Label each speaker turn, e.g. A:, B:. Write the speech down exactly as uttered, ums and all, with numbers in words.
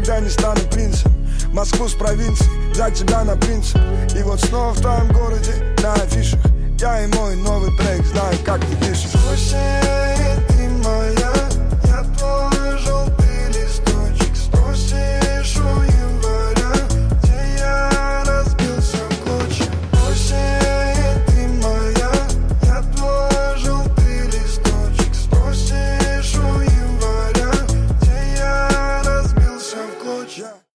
A: никогда не стану принцем. Москву с провинции, взять тебя на принцип. И вот снова в твоем городе, на афишах я и мой новый трек, знаю, как ты пишешь.